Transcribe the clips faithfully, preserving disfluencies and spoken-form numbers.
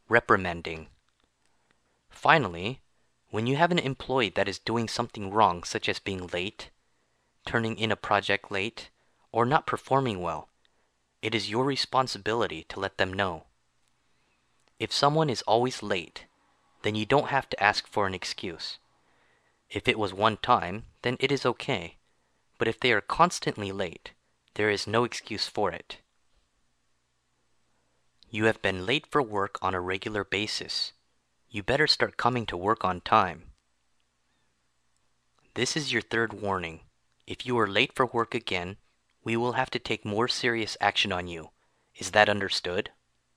reprimanding. Finally, when you have an employee that is doing something wrong, such as being late, turning in a project late, or not performing well, it is your responsibility to let them know. If someone is always late, then you don't have to ask for an excuse. If it was one time, then it is okay. But if they are constantly late, there is no excuse for it. You have been late for work on a regular basis. You better start coming to work on time. This is your third warning. If you are late for work again, we will have to take more serious action on you. Is that understood?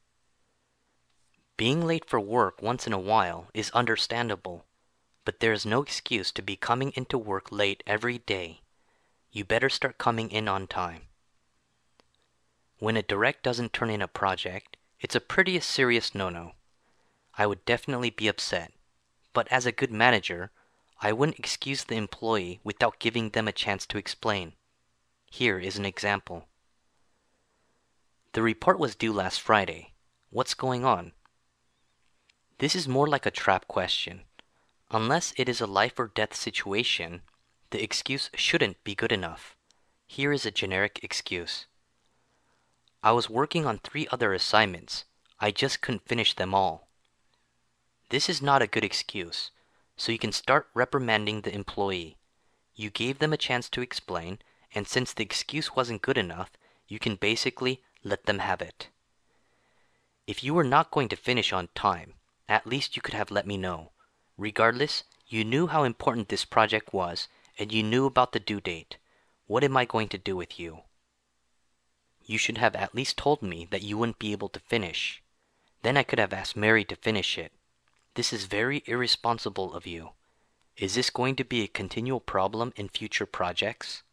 Being late for work once in a while is understandable, but there is no excuse to be coming into work late every day. You better start coming in on time. When a direct doesn't turn in a project, it's a pretty serious no-no. I would definitely be upset, but as a good manager, I wouldn't excuse the employee without giving them a chance to explain. Here is an example. The report was due last Friday. What's going on? This is more like a trap question. Unless it is a life or death situation, the excuse shouldn't be good enough. Here is a generic excuse. I was working on three other assignments. I just couldn't finish them all. This is not a good excuse, so you can start reprimanding the employee. You gave them a chance to explain, and since the excuse wasn't good enough, you can basically let them have it. If you were not going to finish on time, at least you could have let me know. Regardless, you knew how important this project was, and you knew about the due date. What am I going to do with you? You should have at least told me that you wouldn't be able to finish. Then I could have asked Mary to finish it. This is very irresponsible of you. Is this going to be a continual problem in future projects?